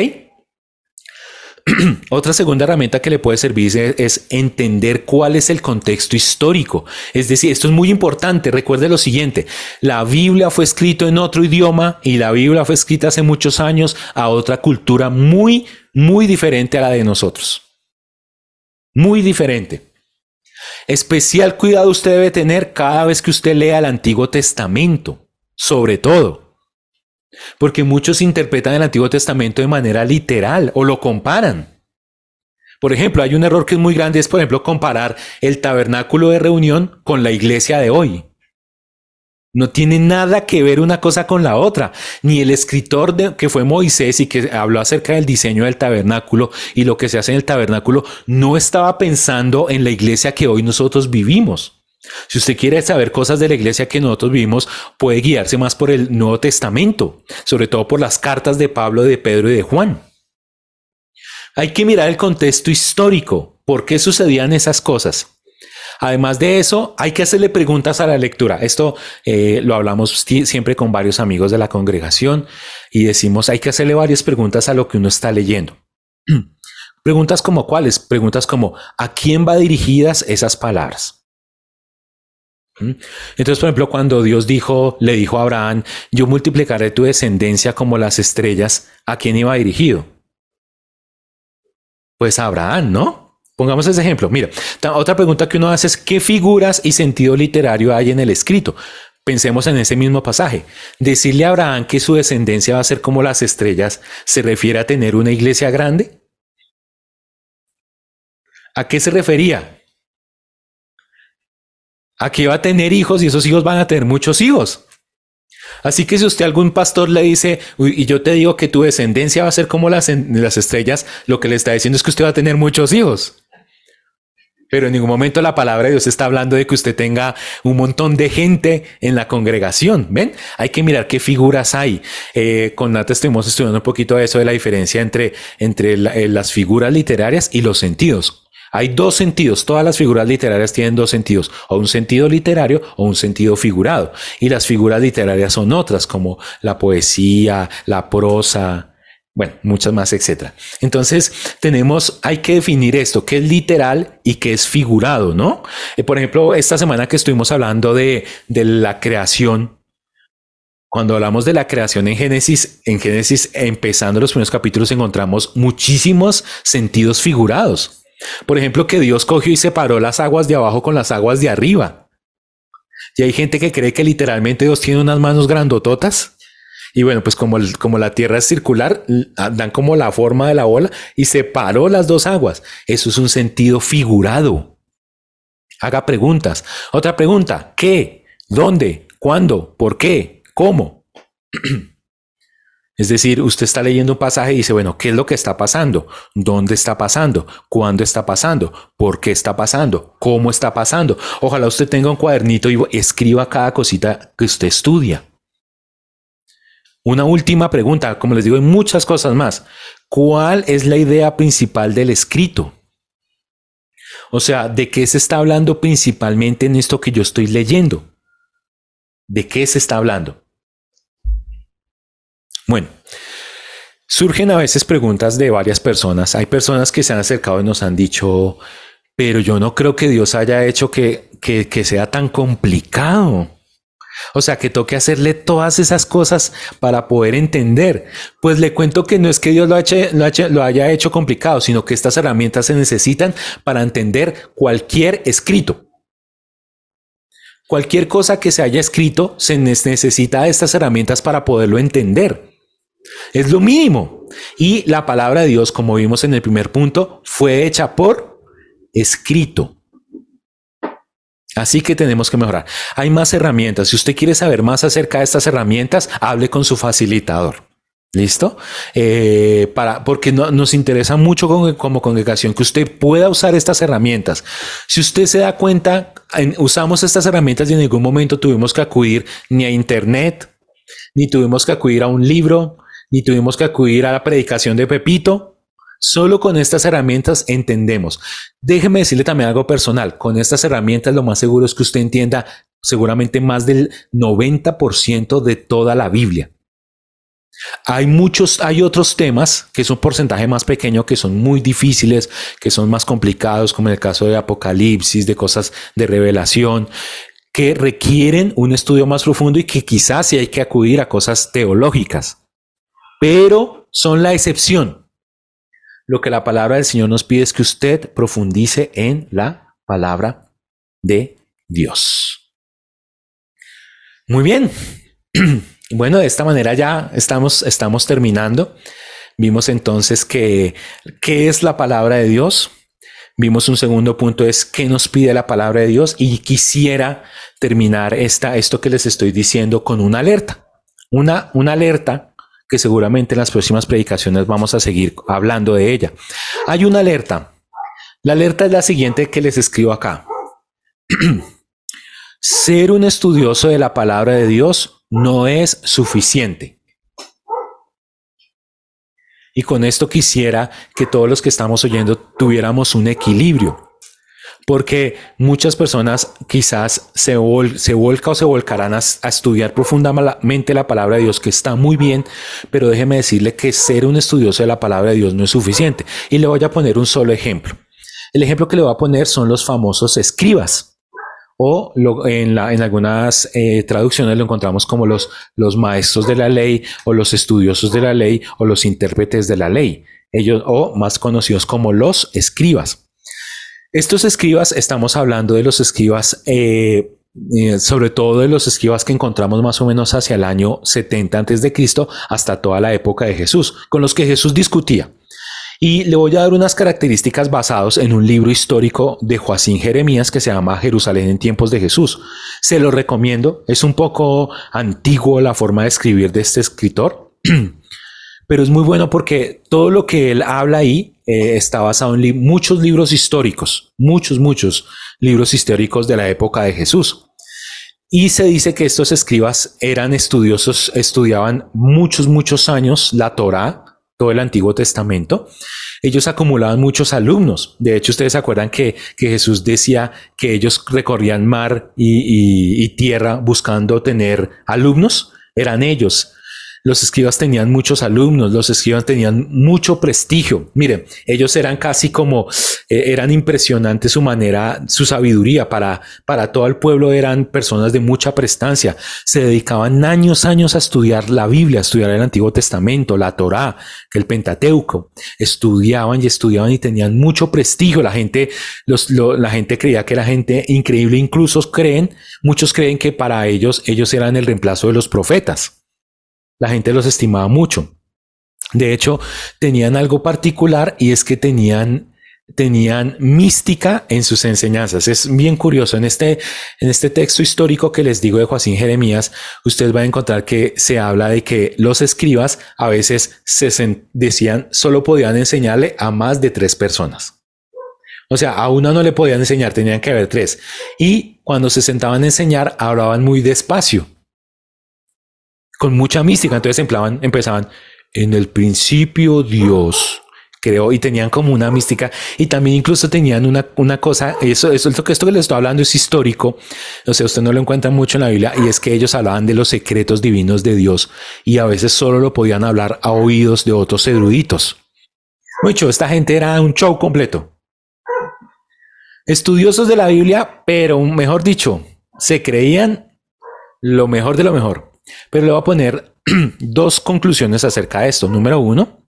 Otra segunda herramienta que le puede servir es entender cuál es el contexto histórico. Es decir, esto es muy importante. Recuerde lo siguiente, la Biblia fue escrita en otro idioma y la Biblia fue escrita hace muchos años a otra cultura muy, muy diferente a la de nosotros. Muy diferente. Especial cuidado usted debe tener cada vez que usted lea el Antiguo Testamento, sobre todo. Porque muchos interpretan el Antiguo Testamento de manera literal o lo comparan. Por ejemplo, hay un error que es muy grande, es por ejemplo comparar el tabernáculo de reunión con la iglesia de hoy. No tiene nada que ver una cosa con la otra. Ni el escritor que fue Moisés y que habló acerca del diseño del tabernáculo y lo que se hace en el tabernáculo, no estaba pensando en la iglesia que hoy nosotros vivimos. Si usted quiere saber cosas de la iglesia que nosotros vivimos, puede guiarse más por el Nuevo Testamento, sobre todo por las cartas de Pablo, de Pedro y de Juan. Hay que mirar el contexto histórico, por qué sucedían esas cosas. Además de eso, hay que hacerle preguntas a la lectura. Esto lo hablamos siempre con varios amigos de la congregación y decimos, hay que hacerle varias preguntas a lo que uno está leyendo. Preguntas como ¿cuáles? Preguntas como ¿a quién va dirigidas esas palabras? Entonces, por ejemplo, cuando Dios le dijo a Abraham, yo multiplicaré tu descendencia como las estrellas, ¿a quién iba dirigido? Pues a Abraham, ¿no? Pongamos ese ejemplo. Mira, otra pregunta que uno hace es ¿qué figuras y sentido literario hay en el escrito? Pensemos en ese mismo pasaje. Decirle a Abraham que su descendencia va a ser como las estrellas, ¿se refiere a tener una iglesia grande? ¿A qué se refería? A que va a tener hijos y esos hijos van a tener muchos hijos. Así que si usted a algún pastor le dice, y yo te digo que tu descendencia va a ser como las estrellas, lo que le está diciendo es que usted va a tener muchos hijos. Pero en ningún momento la palabra de Dios está hablando de que usted tenga un montón de gente en la congregación. ¿Ven? Hay que mirar qué figuras hay. Con Nata estuvimos estudiando un poquito de eso, de la diferencia entre las figuras literarias y los sentidos. Hay dos sentidos, todas las figuras literarias tienen dos sentidos, o un sentido literario o un sentido figurado. Y las figuras literarias son otras, como la poesía, la prosa, bueno, muchas más, etcétera. Entonces, hay que definir esto, qué es literal y qué es figurado, ¿no? Por ejemplo, esta semana que estuvimos hablando de la creación, cuando hablamos de la creación en Génesis, empezando los primeros capítulos, encontramos muchísimos sentidos figurados. Por ejemplo, que Dios cogió y separó las aguas de abajo con las aguas de arriba. Y hay gente que cree que literalmente Dios tiene unas manos grandototas. Y bueno, pues como la Tierra es circular, dan como la forma de la bola y separó las dos aguas. Eso es un sentido figurado. Haga preguntas. Otra pregunta. ¿Qué? ¿Dónde? ¿Cuándo? ¿Por qué? ¿Cómo? Es decir, usted está leyendo un pasaje y dice, bueno, ¿qué es lo que está pasando? ¿Dónde está pasando? ¿Cuándo está pasando? ¿Por qué está pasando? ¿Cómo está pasando? Ojalá usted tenga un cuadernito y escriba cada cosita que usted estudia. Una última pregunta, como les digo, hay muchas cosas más. ¿Cuál es la idea principal del escrito? O sea, ¿de qué se está hablando principalmente en esto que yo estoy leyendo? ¿De qué se está hablando? Bueno, surgen a veces preguntas de varias personas. Hay personas que se han acercado y nos han dicho, pero yo no creo que Dios haya hecho que sea tan complicado. O sea, que toque hacerle todas esas cosas para poder entender. Pues le cuento que no es que Dios lo haya hecho complicado, sino que estas herramientas se necesitan para entender cualquier escrito. Cualquier cosa que se haya escrito, se necesita de estas herramientas para poderlo entender. Es lo mínimo. Y la palabra de Dios, como vimos en el primer punto, fue hecha por escrito. Así que tenemos que mejorar. Hay más herramientas. Si usted quiere saber más acerca de estas herramientas, hable con su facilitador. ¿Listo? Porque nos interesa mucho como congregación que usted pueda usar estas herramientas. Si usted se da cuenta, usamos estas herramientas y en ningún momento tuvimos que acudir ni a internet, ni tuvimos que acudir a un libro, ni tuvimos que acudir a la predicación de Pepito. Solo con estas herramientas entendemos. Déjeme decirle también algo personal. Con estas herramientas lo más seguro es que usted entienda seguramente más del 90% de toda la Biblia. Hay otros temas que es un porcentaje más pequeño, que son muy difíciles, que son más complicados, como en el caso de Apocalipsis, de cosas de revelación, que requieren un estudio más profundo y que quizás sí hay que acudir a cosas teológicas, pero son la excepción. Lo que la palabra del Señor nos pide es que usted profundice en la palabra de Dios. Muy bien. Bueno, de esta manera ya estamos terminando. Vimos entonces qué es la palabra de Dios. Vimos un segundo punto, es qué nos pide la palabra de Dios. Y quisiera terminar esto que les estoy diciendo con una alerta. Una alerta que seguramente en las próximas predicaciones vamos a seguir hablando de ella. Hay una alerta. La alerta es la siguiente que les escribo acá. Ser un estudioso de la palabra de Dios no es suficiente. Y con esto quisiera que todos los que estamos oyendo tuviéramos un equilibrio. Porque muchas personas quizás se volcan o se volcarán a estudiar profundamente la palabra de Dios, que está muy bien, pero déjeme decirle que ser un estudioso de la palabra de Dios no es suficiente. Y le voy a poner un solo ejemplo. El ejemplo que le voy a poner son los famosos escribas, o en algunas traducciones lo encontramos como los maestros de la ley, o los estudiosos de la ley, o los intérpretes de la ley, ellos, o más conocidos como los escribas. Estos escribas, estamos hablando de los escribas, sobre todo de los escribas que encontramos más o menos hacia el año 70 a.C. hasta toda la época de Jesús, con los que Jesús discutía. Y le voy a dar unas características basadas en un libro histórico de Joacín Jeremías que se llama Jerusalén en tiempos de Jesús. Se lo recomiendo, es un poco antiguo la forma de escribir de este escritor, pero es muy bueno porque todo lo que él habla ahí está basado en muchos libros históricos, muchos libros históricos de la época de Jesús. Y se dice que estos escribas eran estudiosos, estudiaban muchos años la Torá, todo el Antiguo Testamento. Ellos acumulaban muchos alumnos. De hecho, ustedes se acuerdan que Jesús decía que ellos recorrían mar y tierra buscando tener alumnos. Eran ellos. Los escribas tenían muchos alumnos, los escribas tenían mucho prestigio. Miren, ellos eran casi como, eran impresionantes su manera, su sabiduría. Para todo el pueblo eran personas de mucha prestancia. Se dedicaban años a estudiar la Biblia, a estudiar el Antiguo Testamento, la Torá, el Pentateuco. Estudiaban y tenían mucho prestigio. La gente creía que era gente increíble. Incluso muchos creen que para ellos eran el reemplazo de los profetas. La gente los estimaba mucho. De hecho, tenían algo particular y es que tenían mística en sus enseñanzas. Es bien curioso. En este texto histórico que les digo de Joacim Jeremías, ustedes van a encontrar que se habla de que los escribas a veces decían solo podían enseñarle a más de 3 personas. O sea, a una no le podían enseñar, tenían que haber 3. Y cuando se sentaban a enseñar, hablaban muy despacio, con mucha mística. Entonces empezaban, en el principio Dios creó, y tenían como una mística, y también incluso tenían una cosa, esto que les estoy hablando es histórico, o sea, usted no lo encuentra mucho en la Biblia, y es que ellos hablaban de los secretos divinos de Dios, y a veces solo lo podían hablar a oídos de otros eruditos. Mucho, esta gente era un show completo. Estudiosos de la Biblia, pero mejor dicho, se creían lo mejor de lo mejor. Pero le voy a poner 2 conclusiones acerca de esto. Número 1,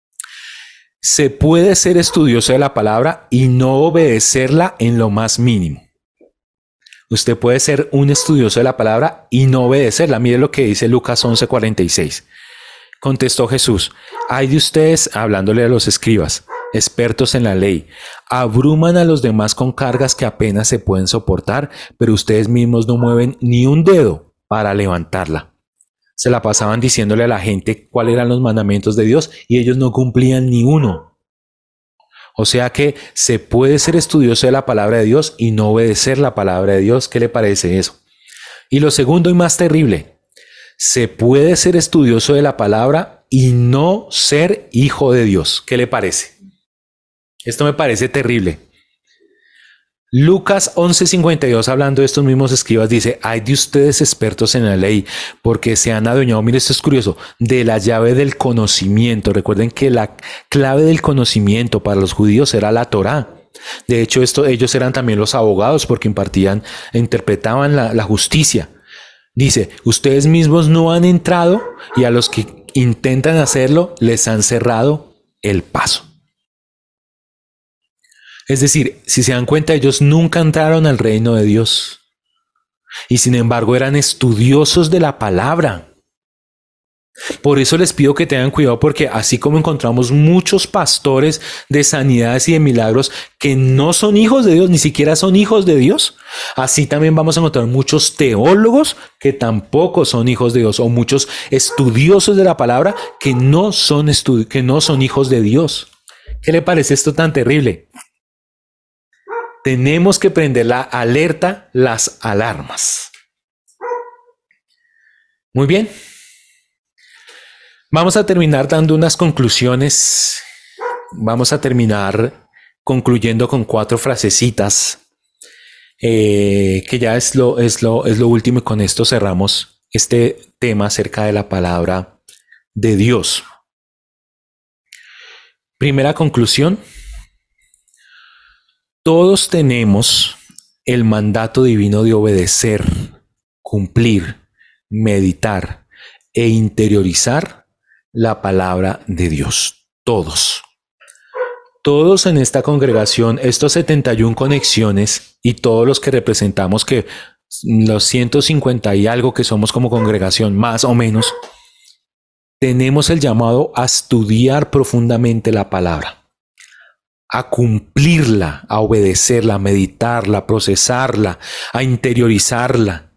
se puede ser estudioso de la palabra y no obedecerla en lo más mínimo. Usted puede ser un estudioso de la palabra y no obedecerla. Mire lo que dice Lucas 11:46. Contestó Jesús: ay de ustedes, hablándole a los escribas, expertos en la ley, abruman a los demás con cargas que apenas se pueden soportar, pero ustedes mismos no mueven ni un dedo para levantarla. Se la pasaban diciéndole a la gente cuáles eran los mandamientos de Dios y ellos no cumplían ni uno. O sea que se puede ser estudioso de la palabra de Dios y no obedecer la palabra de Dios. ¿Qué le parece eso? Y lo segundo y más terrible, se puede ser estudioso de la palabra y no ser hijo de Dios. ¿Qué le parece? Esto me parece terrible. Lucas 11:52, hablando de estos mismos escribas, dice: ay de ustedes expertos en la ley, porque se han adueñado, mire, esto es curioso, de la llave del conocimiento. Recuerden que la clave del conocimiento para los judíos era la Torá. De hecho, ellos eran también los abogados porque interpretaban la justicia. Dice: ustedes mismos no han entrado y a los que intentan hacerlo les han cerrado el paso. Es decir, si se dan cuenta, ellos nunca entraron al reino de Dios. Y sin embargo eran estudiosos de la palabra. Por eso les pido que tengan cuidado, porque así como encontramos muchos pastores de sanidades y de milagros que no son hijos de Dios, ni siquiera son hijos de Dios, así también vamos a encontrar muchos teólogos que tampoco son hijos de Dios, o muchos estudiosos de la palabra que no son hijos de Dios. ¿Qué le parece esto tan terrible? Tenemos que prender la alerta, las alarmas. Muy bien. Vamos a terminar dando unas conclusiones. Vamos a terminar concluyendo con 4 frasecitas, que ya es lo último, y con esto cerramos este tema acerca de la palabra de Dios. Primera conclusión: todos tenemos el mandato divino de obedecer, cumplir, meditar e interiorizar la palabra de Dios. Todos. Todos en esta congregación, estos 71 conexiones y todos los que representamos, que los 150 y algo que somos como congregación, más o menos, tenemos el llamado a estudiar profundamente la palabra, a cumplirla, a obedecerla, a meditarla, a procesarla, a interiorizarla,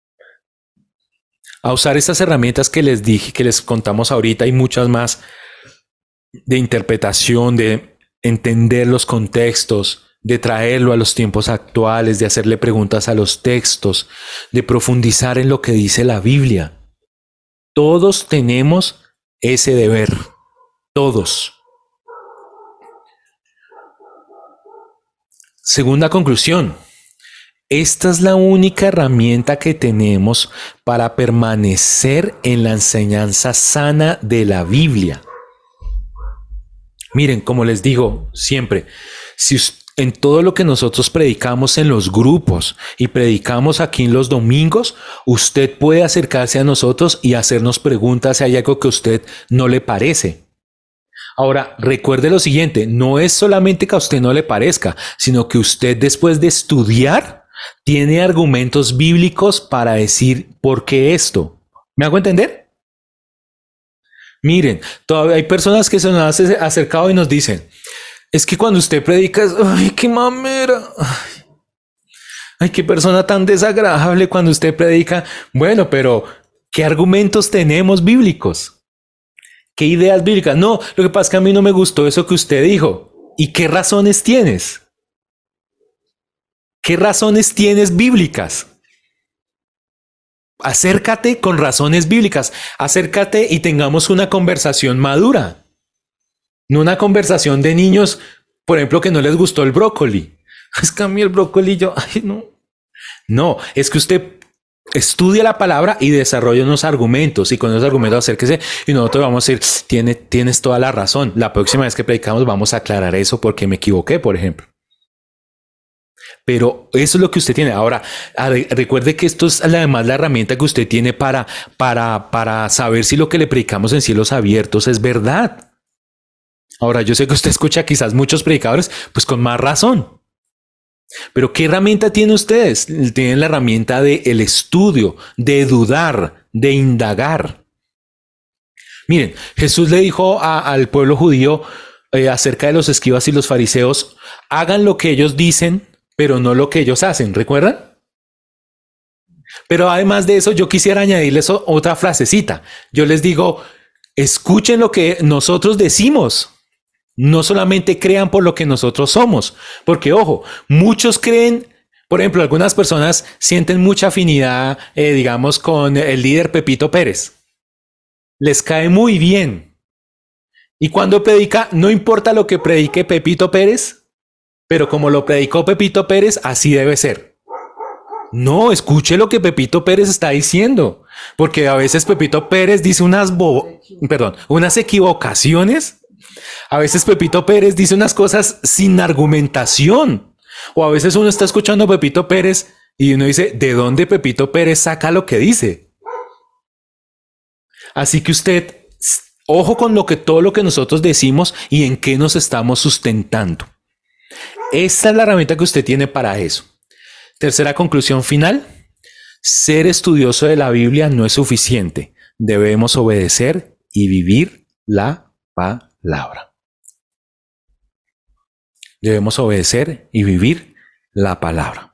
a usar estas herramientas que les dije, que les contamos ahorita, y muchas más, de interpretación, de entender los contextos, de traerlo a los tiempos actuales, de hacerle preguntas a los textos, de profundizar en lo que dice la Biblia. Todos tenemos ese deber, todos. Segunda conclusión: Esta es la única herramienta que tenemos para permanecer en la enseñanza sana de la Biblia. Miren, como les digo siempre, si en todo lo que nosotros predicamos en los grupos y predicamos aquí en los domingos, usted puede acercarse a nosotros y hacernos preguntas si hay algo que a usted no le parece. Ahora, recuerde lo siguiente, no es solamente que a usted no le parezca, sino que usted después de estudiar tiene argumentos bíblicos para decir por qué esto. ¿Me hago entender? Miren, todavía hay personas que se nos han acercado y nos dicen, es que cuando usted predica, ay, qué mamera, ay, qué persona tan desagradable cuando usted predica. Bueno, pero ¿qué argumentos tenemos bíblicos? ¿Qué ideas bíblicas? No, lo que pasa es que a mí no me gustó eso que usted dijo. ¿Y qué razones tienes? ¿Qué razones tienes bíblicas? Acércate con razones bíblicas. Acércate y tengamos una conversación madura. No una conversación de niños, por ejemplo, que no les gustó el brócoli. Es que a mí el brócoli yo, ay, no. No, es que usted estudia la palabra y desarrolla unos argumentos y con esos argumentos acérquese y nosotros vamos a decir, tienes toda la razón. La próxima vez que predicamos vamos a aclarar eso porque me equivoqué, por ejemplo. Pero eso es lo que usted tiene. Ahora, recuerde que esto es además la herramienta que usted tiene para saber si lo que le predicamos en cielos abiertos es verdad. Ahora, yo sé que usted escucha quizás muchos predicadores, pues con más razón. Pero ¿qué herramienta tienen ustedes? Tienen la herramienta del estudio, de dudar, de indagar. Miren, Jesús le dijo al pueblo judío acerca de los escribas y los fariseos, hagan lo que ellos dicen, pero no lo que ellos hacen, ¿recuerdan? Pero además de eso, yo quisiera añadirles otra frasecita. Yo les digo, escuchen lo que nosotros decimos. No solamente crean por lo que nosotros somos, porque ojo, muchos creen, por ejemplo, algunas personas sienten mucha afinidad, digamos, con el líder Pepito Pérez. Les cae muy bien. Y cuando predica, no importa lo que predique Pepito Pérez, pero como lo predicó Pepito Pérez, así debe ser. No, escuche lo que Pepito Pérez está diciendo, porque a veces Pepito Pérez dice unas equivocaciones. A veces Pepito Pérez dice unas cosas sin argumentación. O a veces uno está escuchando a Pepito Pérez y uno dice, ¿de dónde Pepito Pérez saca lo que dice? Así que usted, ojo con todo lo que nosotros decimos y en qué nos estamos sustentando. Esta es la herramienta que usted tiene para eso. Tercera conclusión final. Ser estudioso de la Biblia no es suficiente. Debemos obedecer y vivir la palabra. Debemos obedecer y vivir la palabra.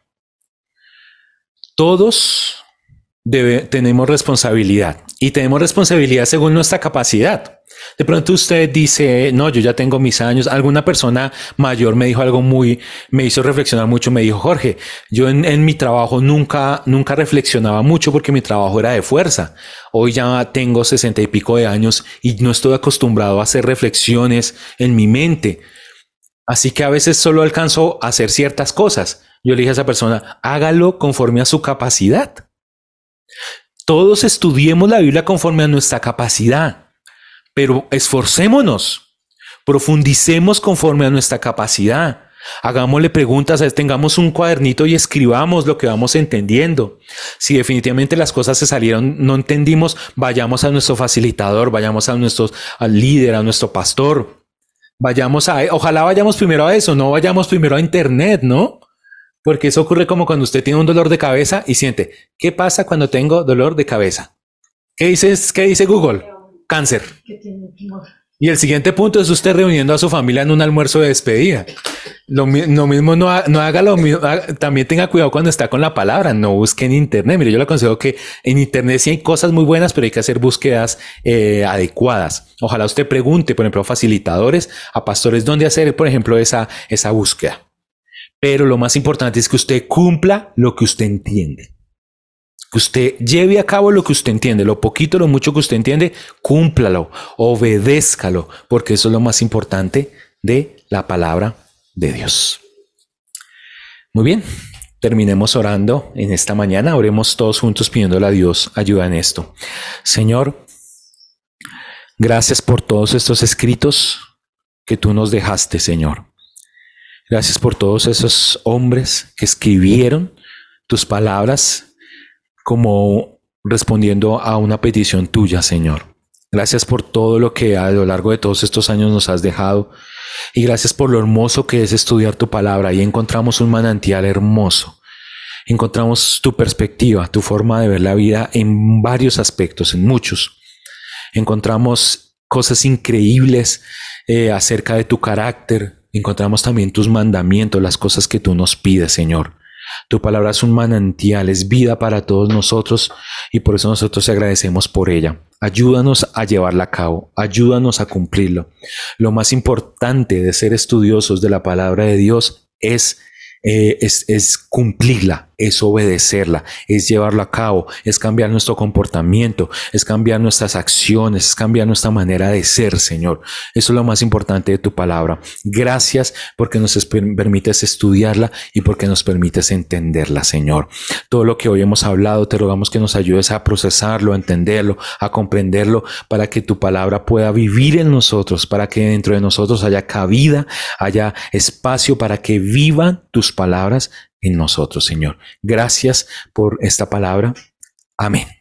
Todos tenemos responsabilidad y tenemos responsabilidad según nuestra capacidad. De pronto usted dice, no, yo ya tengo mis años. Alguna persona mayor me dijo algo me hizo reflexionar mucho. Me dijo, Jorge, yo en mi trabajo nunca reflexionaba mucho porque mi trabajo era de fuerza. Hoy ya tengo 60 y pico de años y no estoy acostumbrado a hacer reflexiones en mi mente. Así que a veces solo alcanzo a hacer ciertas cosas. Yo le dije a esa persona, hágalo conforme a su capacidad. Todos estudiemos la Biblia conforme a nuestra capacidad, pero esforcémonos, profundicemos conforme a nuestra capacidad. Hagámosle preguntas, tengamos un cuadernito y escribamos lo que vamos entendiendo. Si definitivamente las cosas se salieron, no entendimos, vayamos a nuestro facilitador, vayamos al líder, a nuestro pastor. Ojalá vayamos primero a eso, no vayamos primero a internet, ¿no? Porque eso ocurre como cuando usted tiene un dolor de cabeza y siente, ¿qué pasa cuando tengo dolor de cabeza? ¿Qué dice Google? Cáncer. Y el siguiente punto es usted reuniendo a su familia en un almuerzo de despedida. Lo mismo, no haga lo mismo. También tenga cuidado cuando está con la palabra. No busque en internet. Mire, yo le aconsejo que en internet sí hay cosas muy buenas, pero hay que hacer búsquedas adecuadas. Ojalá usted pregunte, por ejemplo, a facilitadores, a pastores, dónde hacer, por ejemplo, esa búsqueda. Pero lo más importante es que usted cumpla lo que usted entiende. Que usted lleve a cabo lo que usted entiende, lo poquito, lo mucho que usted entiende, cúmplalo, obedézcalo, porque eso es lo más importante de la palabra de Dios. Muy bien, terminemos orando en esta mañana. Oremos todos juntos pidiéndole a Dios ayuda en esto. Señor, gracias por todos estos escritos que tú nos dejaste, Señor. Gracias por todos esos hombres que escribieron tus palabras como respondiendo a una petición tuya, Señor. Gracias por todo lo que a lo largo de todos estos años nos has dejado. Y gracias por lo hermoso que es estudiar tu palabra. Ahí encontramos un manantial hermoso. Encontramos tu perspectiva, tu forma de ver la vida en varios aspectos, en muchos. Encontramos cosas increíbles acerca de tu carácter. Encontramos también tus mandamientos, las cosas que tú nos pides, Señor. Tu palabra es un manantial, es vida para todos nosotros y por eso nosotros te agradecemos por ella. Ayúdanos a llevarla a cabo, ayúdanos a cumplirlo. Lo más importante de ser estudiosos de la palabra de Dios es cumplirla, es obedecerla, es llevarlo a cabo, es cambiar nuestro comportamiento, es cambiar nuestras acciones, es cambiar nuestra manera de ser, Señor. Eso es lo más importante de tu palabra. Gracias porque nos permites estudiarla y porque nos permites entenderla, Señor. Todo lo que hoy hemos hablado, te rogamos que nos ayudes a procesarlo, a entenderlo, a comprenderlo, para que tu palabra pueda vivir en nosotros, para que dentro de nosotros haya cabida, haya espacio para que vivan tus palabras en nosotros, Señor. Gracias por esta palabra. Amén.